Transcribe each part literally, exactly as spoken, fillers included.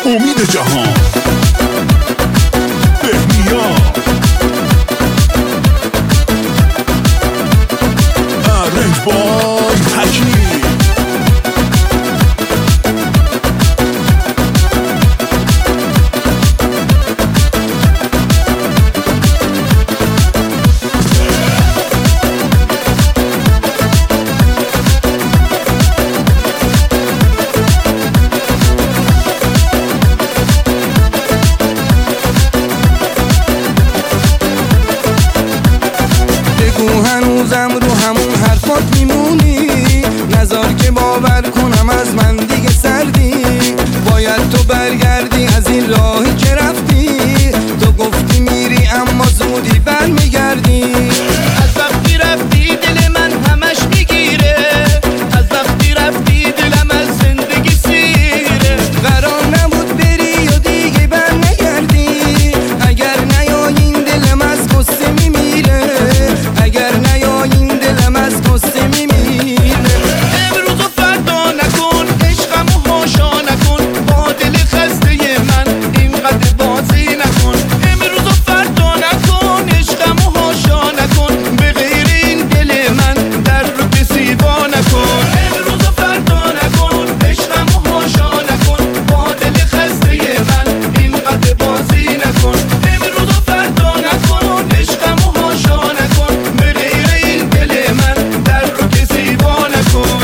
امید جهان بهنیا ارنج بای حکیم هنوزم رو همون حرفات میمونی، نذار که باور کنم از من دیگه سردی. باید تو برگردی از این راهی که رفتی، تو گفتی میری اما زودی برمیگردی. از وقتی رفتی دل من همش میگیره، از وقتی رفتی دلم از زندگی سیره. قرار نبود بری و دیگه برنگردی، اگر نیایین دلم از قصه میمیره، اگر نیایین دلم از قصه میمیره. امروز و فردا نکن عشقمو هاشا نکن، با دل خسته من اینقدر بازی نکن. امروز و فردا نکن عشقمو هاشا نکن، به غیر این دل من در رو کسی وا نکن. امروز و فردا نکن عشقمو هاشا نکن، با دل خسته من اینقدر بازی نکن. امروز و فردا نکن عشقمو هاشا نکن، به غیر این دل من در رو کسی وا نکن.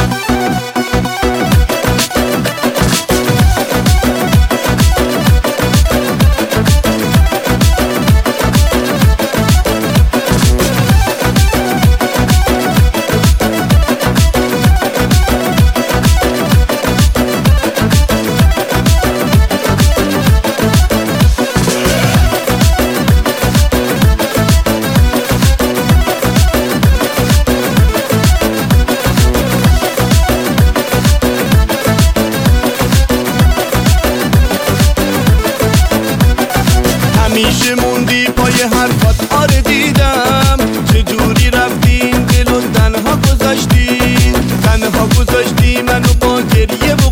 همیشه موندی پای حرفات، آره دیدم چجوری رفتی این دل و تنها گذاشتی، تنها گذاشتی منو با گریه و